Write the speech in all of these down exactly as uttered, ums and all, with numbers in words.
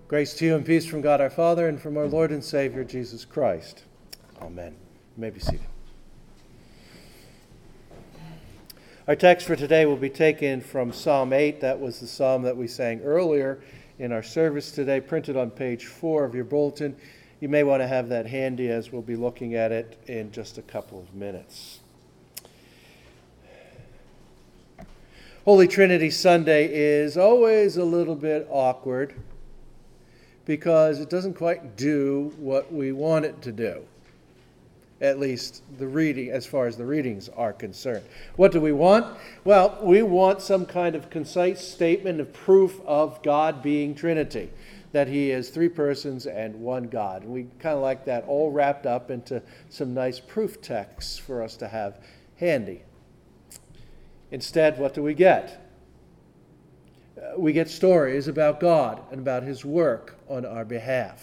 Grace to you and peace from God our Father and from our Lord and Savior Jesus Christ. Amen. You may be seated. Our text for today will be taken from Psalm eight. That was the psalm that we sang earlier in our service today, printed on page four of your bulletin. You may want to have that handy as we'll be looking at it in just a couple of minutes. Holy Trinity Sunday is always a little bit awkward because it doesn't quite do what we want it to do. At least the reading, as far as the readings are concerned. What do we want? Well, we want some kind of concise statement of proof of God being Trinity, that he is three persons and one God. And we kind of like that all wrapped up into some nice proof texts for us to have handy. Instead, what do we get? Uh, we get stories about God and about his work on our behalf.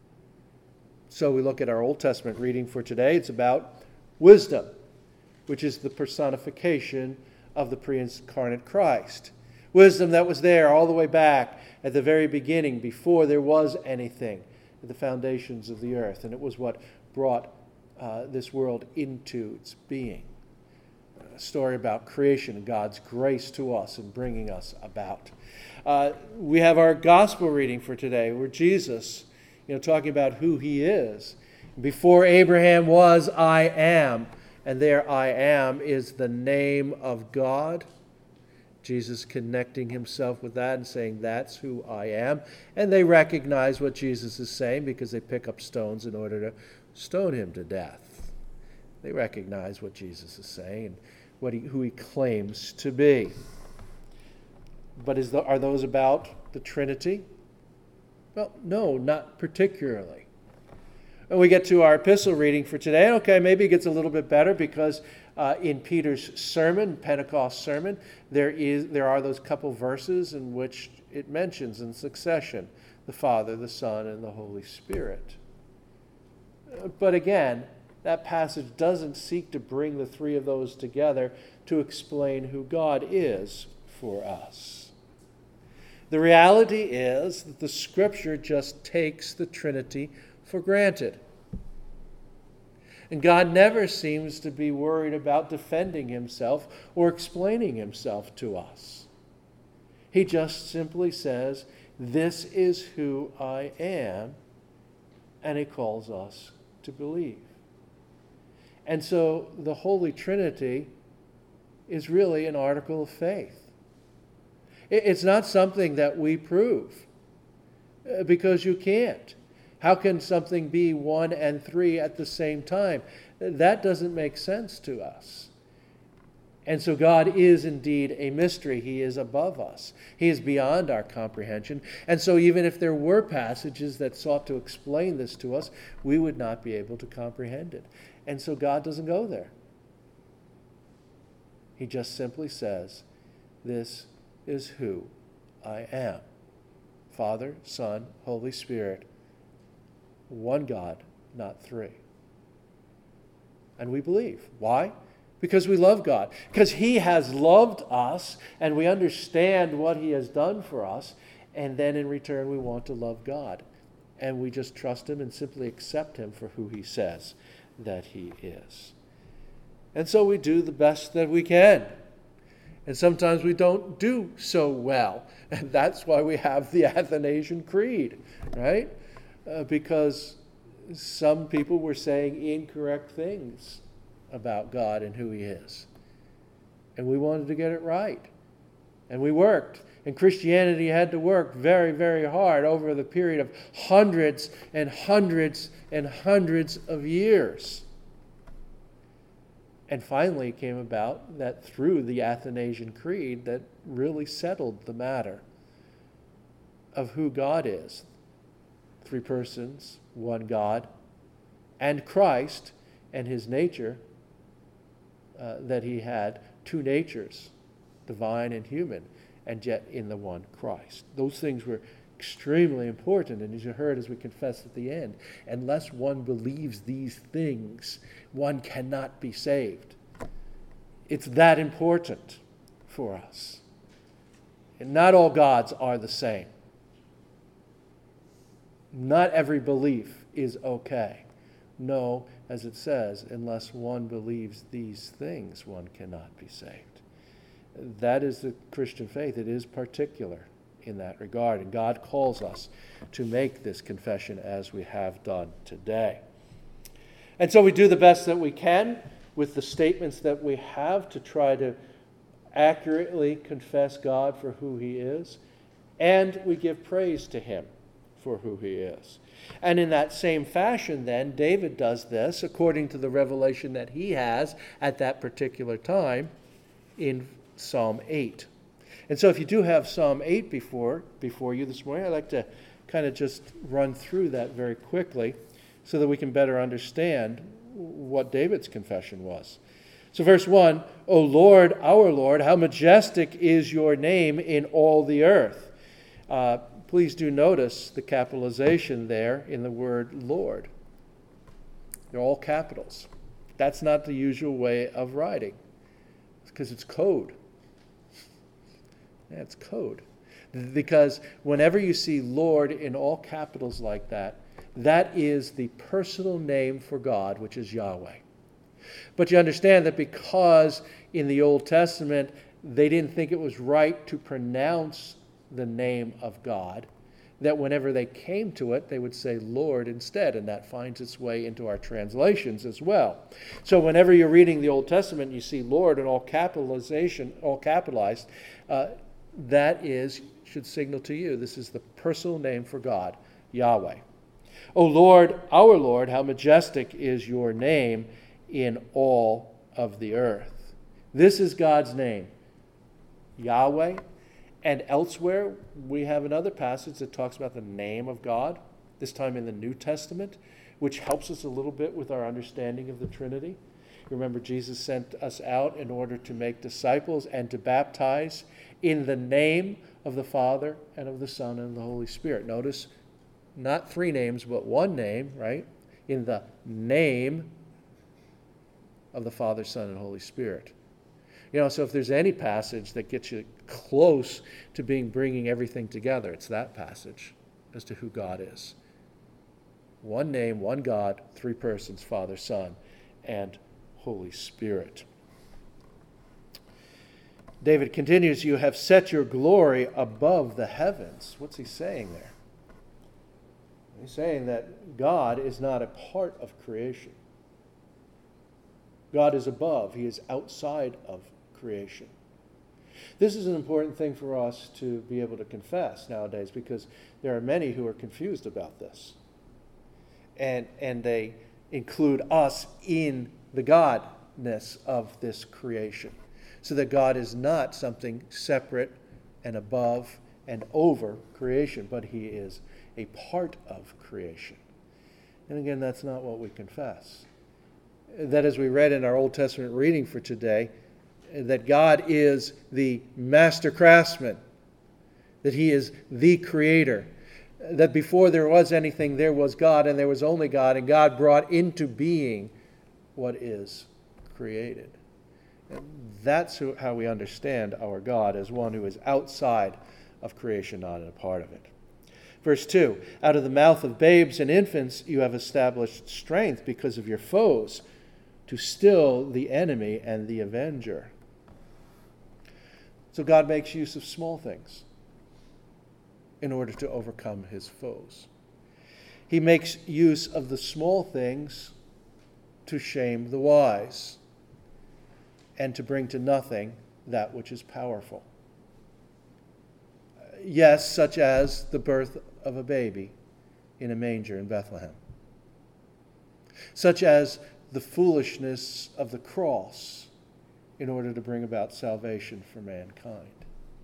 So we look at our Old Testament reading for today. It's about wisdom, which is the personification of the pre-incarnate Christ. Wisdom that was there all the way back at the very beginning, before there was anything, at the foundations of the earth. And it was what brought uh, this world into its being. A story about creation and God's grace to us in bringing us about. Uh, we have our gospel reading for today, where Jesus, you know, talking about who he is. Before Abraham was, I am. And there I am is the name of God. Jesus connecting himself with that and saying, that's who I am. And they recognize what Jesus is saying because they pick up stones in order to stone him to death. They recognize what Jesus is saying and what he, who he claims to be. But is the, are those about the Trinity? Well, no, not particularly. And we get to our epistle reading for today. Okay, maybe it gets a little bit better because uh, in Peter's sermon, Pentecost sermon, there is there are those couple verses in which it mentions in succession the Father, the Son, and the Holy Spirit. But again, that passage doesn't seek to bring the three of those together to explain who God is for us. The reality is that the Scripture just takes the Trinity for granted. And God never seems to be worried about defending himself or explaining himself to us. He just simply says, this is who I am, and he calls us to believe. And so the Holy Trinity is really an article of faith. It's not something that we prove, because you can't. How can something be one and three at the same time? That doesn't make sense to us. And so God is indeed a mystery. He is above us. He is beyond our comprehension. And so even if there were passages that sought to explain this to us, we would not be able to comprehend it. And so God doesn't go there. He just simply says, this is who I am. Father, Son, Holy Spirit, one God, not three. And we believe. Why? Because we love God. Because he has loved us and we understand what he has done for us, and then in return we want to love God. And we just trust him and simply accept him for who he says that he is. And so we do the best that we can. And sometimes we don't do so well. And that's why we have the Athanasian Creed, right? Uh, because some people were saying incorrect things about God and who he is. And we wanted to get it right. And we worked. And Christianity had to work very, very hard over the period of hundreds and hundreds and hundreds of years. And finally it came about that through the Athanasian Creed that really settled the matter of who God is. Three persons, one God, and Christ and his nature, uh, that he had two natures, divine and human, and yet in the one Christ. Those things were extremely important, and as you heard as we confessed at the end, unless one believes these things, one cannot be saved. It's that important for us. And not all gods are the same. Not every belief is okay. No, as it says, unless one believes these things, one cannot be saved. That is the Christian faith. It is particular in that regard, and God calls us to make this confession as we have done today. And so we do the best that we can with the statements that we have to try to accurately confess God for who he is, and we give praise to him for who he is. And in that same fashion, then, David does this according to the revelation that he has at that particular time in Psalm eight. And so if you do have Psalm eight before, before you this morning, I'd like to kind of just run through that very quickly so that we can better understand what David's confession was. So verse one, O Lord, our Lord, how majestic is your name in all the earth. Uh, please do notice the capitalization there in the word Lord. They're all capitals. That's not the usual way of writing, because it's code. That's code. Because whenever you see Lord in all capitals like that, that is the personal name for God, which is Yahweh. But you understand that because in the Old Testament they didn't think it was right to pronounce the name of God, that whenever they came to it, they would say Lord instead, and that finds its way into our translations as well. So whenever you're reading the Old Testament and you see Lord in all capitalization, all capitalized, uh, that is, should signal to you, this is the personal name for God, Yahweh. O Lord, our Lord, how majestic is your name in all of the earth. This is God's name, Yahweh. And elsewhere, we have another passage that talks about the name of God, this time in the New Testament, which helps us a little bit with our understanding of the Trinity. Remember, Jesus sent us out in order to make disciples and to baptize in the name of the Father and of the Son and the Holy Spirit. Notice, not three names, but one name, right? In the name of the Father, Son, and Holy Spirit. You know, so if there's any passage that gets you close to being bringing everything together, it's that passage as to who God is. One name, one God, three persons, Father, Son, and Holy Spirit. David continues, you have set your glory above the heavens. What's he saying there? He's saying that God is not a part of creation. God is above. He is outside of creation. This is an important thing for us to be able to confess nowadays, because there are many who are confused about this. And, and they include us in the godness of this creation. So that God is not something separate and above and over creation, but he is a part of creation. And again, that's not what we confess. That, as we read in our Old Testament reading for today, that God is the master craftsman, that he is the creator, that before there was anything, there was God, and there was only God, and God brought into being what is created. And that's who, how we understand our God, as one who is outside of creation, not a part of it. Verse two, out of the mouth of babes and infants you have established strength because of your foes, to still the enemy and the avenger. So God makes use of small things in order to overcome his foes. He makes use of the small things to shame the wise and to bring to nothing that which is powerful. Yes, such as the birth of a baby in a manger in Bethlehem. Such as the foolishness of the cross in order to bring about salvation for mankind.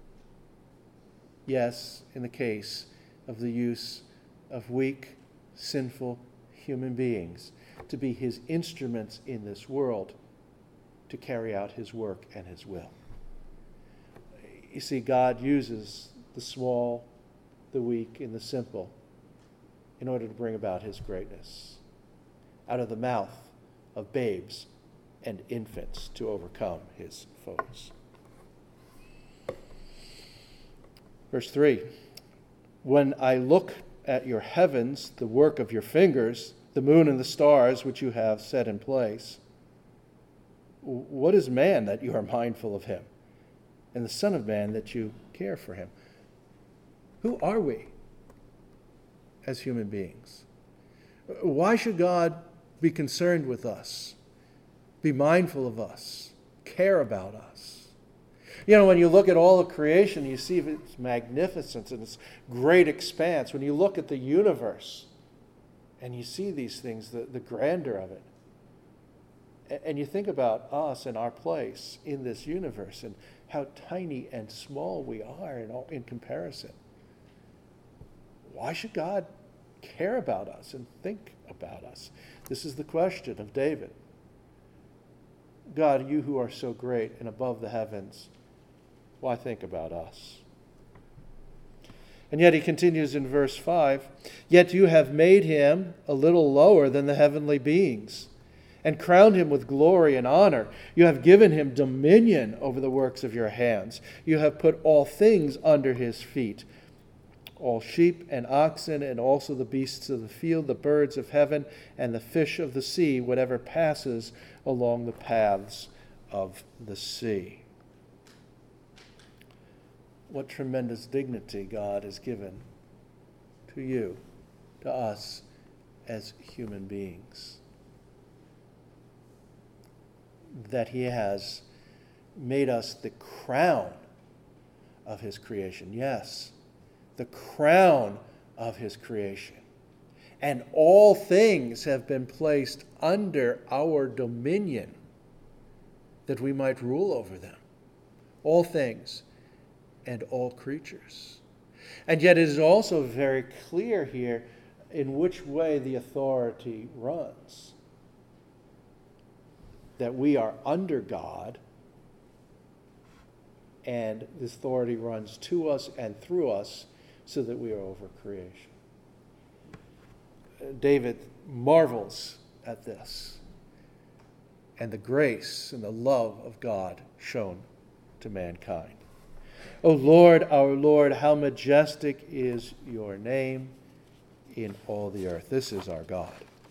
Yes, in the case of the use of weak, sinful human beings to be his instruments in this world to carry out his work and his will. You see, God uses the small, the weak, and the simple in order to bring about his greatness. Out of the mouth of babes and infants to overcome his foes. Verse three, when I look at your heavens, the work of your fingers, the moon and the stars which you have set in place. What is man that you are mindful of him, and the Son of Man that you care for him? Who are we as human beings? Why should God be concerned with us, be mindful of us, care about us? You know, when you look at all of creation, you see its magnificence and its great expanse. When you look at the universe and you see these things, the, the grandeur of it, and you think about us and our place in this universe and how tiny and small we are in, all, in comparison. Why should God care about us and think about us? This is the question of David. God, you who are so great and above the heavens, why think about us? And yet he continues in verse five, yet you have made him a little lower than the heavenly beings, and crowned him with glory and honor. You have given him dominion over the works of your hands. You have put all things under his feet, all sheep and oxen, and also the beasts of the field, the birds of heaven, and the fish of the sea, whatever passes along the paths of the sea. What tremendous dignity God has given to you, to us as human beings. That he has made us the crown of his creation. Yes, the crown of his creation. And all things have been placed under our dominion, that we might rule over them. All things and all creatures. And yet it is also very clear here in which way the authority runs. That we are under God, and this authority runs to us and through us so that we are over creation. David marvels at this and the grace and the love of God shown to mankind. O Lord, our Lord, how majestic is your name in all the earth. This is our God.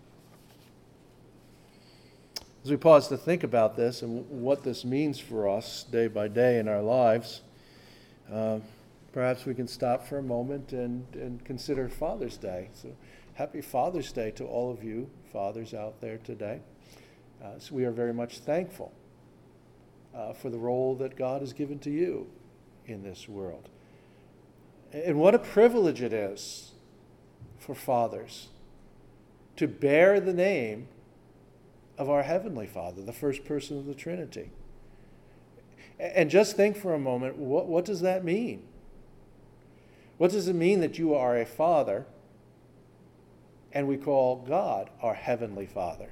As we pause to think about this and what this means for us day by day in our lives, uh, perhaps we can stop for a moment and, and consider Father's Day. So happy Father's Day to all of you fathers out there today. Uh, so we are very much thankful uh, for the role that God has given to you in this world. And what a privilege it is for fathers to bear the name of our Heavenly Father, the first person of the Trinity. And just think for a moment, what, what does that mean? What does it mean that you are a father and we call God our Heavenly Father?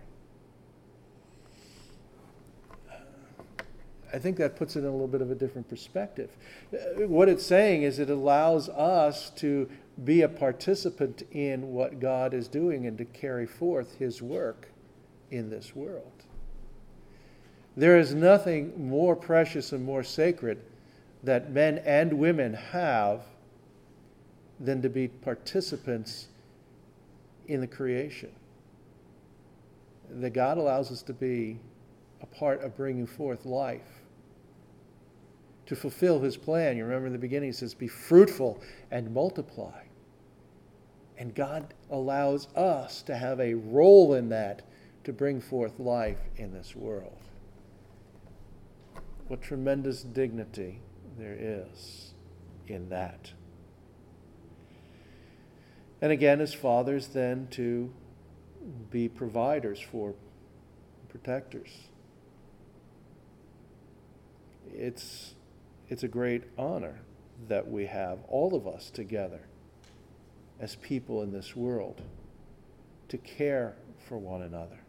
I think that puts it in a little bit of a different perspective. What it's saying is it allows us to be a participant in what God is doing and to carry forth his work in this world. There is nothing more precious and more sacred that men and women have than to be participants in the creation. That God allows us to be a part of bringing forth life, to fulfill his plan. You remember in the beginning he says, be fruitful and multiply. And God allows us to have a role in that, to bring forth life in this world. What tremendous dignity there is in that. And again, as fathers, then to be providers for protectors. It's, it's a great honor that we have, all of us together, as people in this world, to care for one another.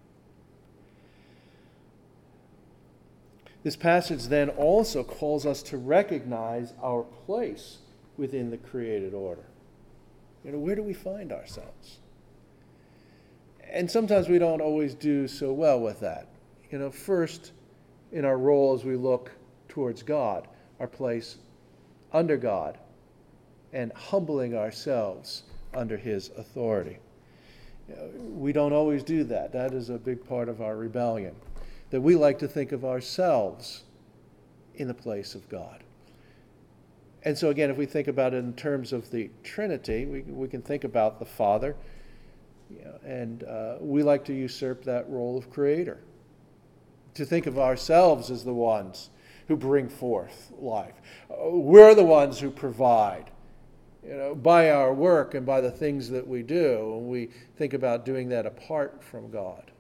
This passage then also calls us to recognize our place within the created order. You know, where do we find ourselves? And sometimes we don't always do so well with that. You know, first, in our role as we look towards God, our place under God, and humbling ourselves under his authority. We don't always do that. That is a big part of our rebellion, that we like to think of ourselves in the place of God. And so again, if we think about it in terms of the Trinity, we, we can think about the Father, you know, and uh, we like to usurp that role of creator, to think of ourselves as the ones who bring forth life. We're the ones who provide, you know, by our work and by the things that we do, and we think about doing that apart from God.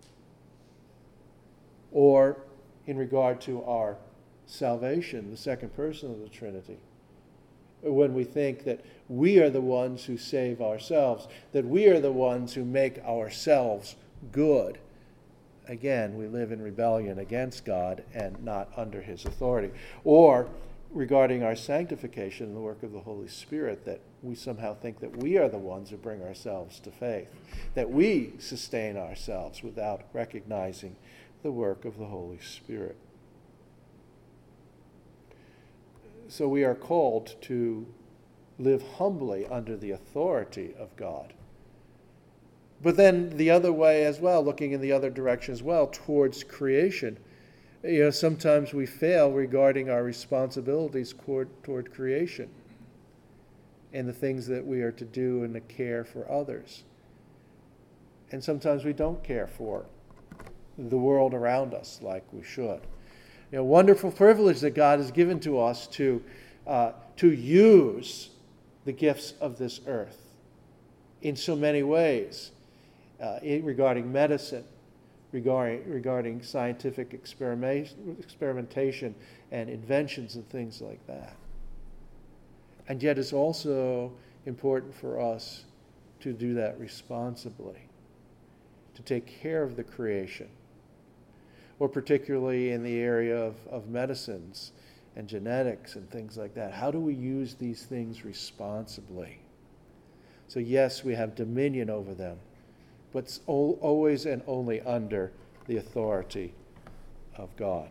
Or in regard to our salvation, the second person of the Trinity, when we think that we are the ones who save ourselves, that we are the ones who make ourselves good. Again, we live in rebellion against God and not under his authority. Or regarding our sanctification and the work of the Holy Spirit, that we somehow think that we are the ones who bring ourselves to faith, that we sustain ourselves without recognizing the work of the Holy Spirit. So we are called to live humbly under the authority of God. But then the other way as well, looking in the other direction as well, towards creation. You know, sometimes we fail regarding our responsibilities toward, toward creation and the things that we are to do and to care for others. And sometimes we don't care for the world around us like we should. You know, wonderful privilege that God has given to us to, uh, to use the gifts of this earth in so many ways, uh, in, regarding medicine, regarding, regarding scientific experimentation, experimentation and inventions and things like that. And yet it's also important for us to do that responsibly, to take care of the creation, or particularly in the area of, of medicines and genetics and things like that. How do we use these things responsibly? So yes, we have dominion over them, but it's always and only under the authority of God.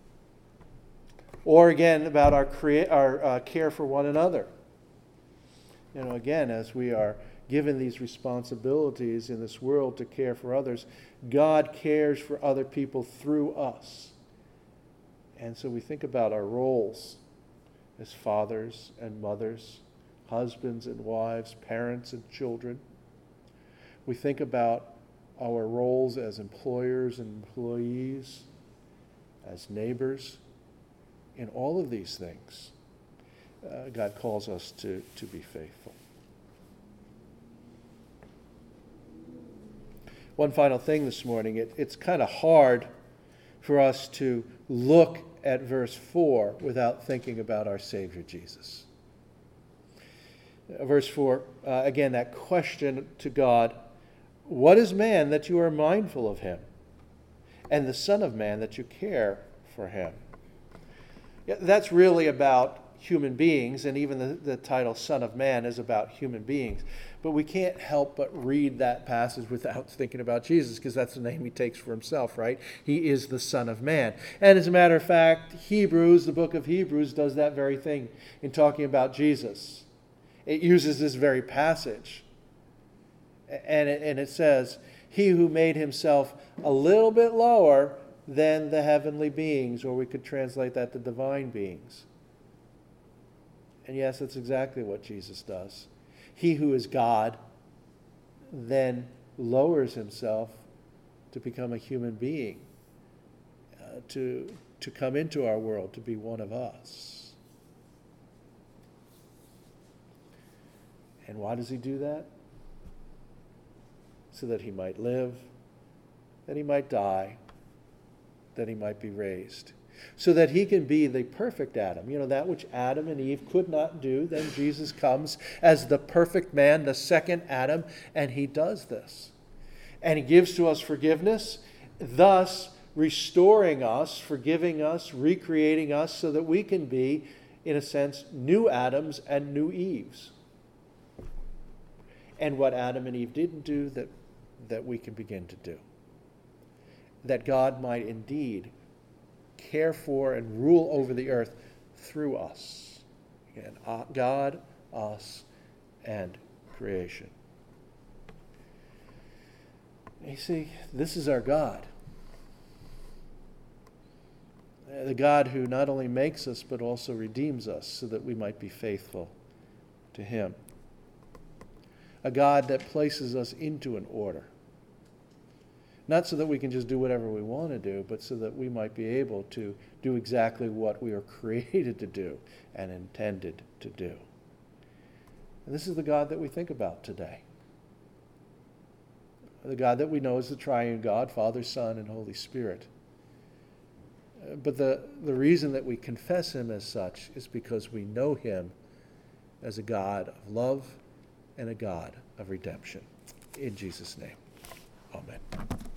Or again, about our, crea- our uh, care for one another. You know, again, as we are given these responsibilities in this world to care for others, God cares for other people through us. And so we think about our roles as fathers and mothers, husbands and wives, parents and children. We think about our roles as employers and employees, as neighbors. In all of these things, uh, God calls us to, to be faithful. One final thing this morning, it, it's kind of hard for us to look at verse four without thinking about our Savior Jesus. Uh, verse four, uh, again, that question to God, what is man that you are mindful of him, and the Son of Man that you care for him? Yeah, that's really about human beings, and even the, the title Son of Man is about human beings. But we can't help but read that passage without thinking about Jesus, because that's the name he takes for himself, right? He is the Son of Man. And as a matter of fact, Hebrews, the book of Hebrews, does that very thing in talking about Jesus. It uses this very passage. And it, and it says, he who made himself a little bit lower than the heavenly beings, or we could translate that to divine beings. And yes, that's exactly what Jesus does. He who is God then lowers himself to become a human being, uh, to, to come into our world, to be one of us. And why does he do that? So that he might live, that he might die, that he might be raised. So that he can be the perfect Adam. You know, that which Adam and Eve could not do, then Jesus comes as the perfect man, the second Adam, and he does this. And he gives to us forgiveness, thus restoring us, forgiving us, recreating us, so that we can be, in a sense, new Adams and new Eves. And what Adam and Eve didn't do, that, that we can begin to do. That God might indeed care for and rule over the earth through us. Again, God, us, and creation. You see, this is our God. The God who not only makes us, but also redeems us so that we might be faithful to him. A God that places us into an order. Not so that we can just do whatever we want to do, but so that we might be able to do exactly what we are created to do and intended to do. And this is the God that we think about today. The God that we know is the triune God, Father, Son, and Holy Spirit. But the, the reason that we confess him as such is because we know him as a God of love and a God of redemption. In Jesus' name, amen.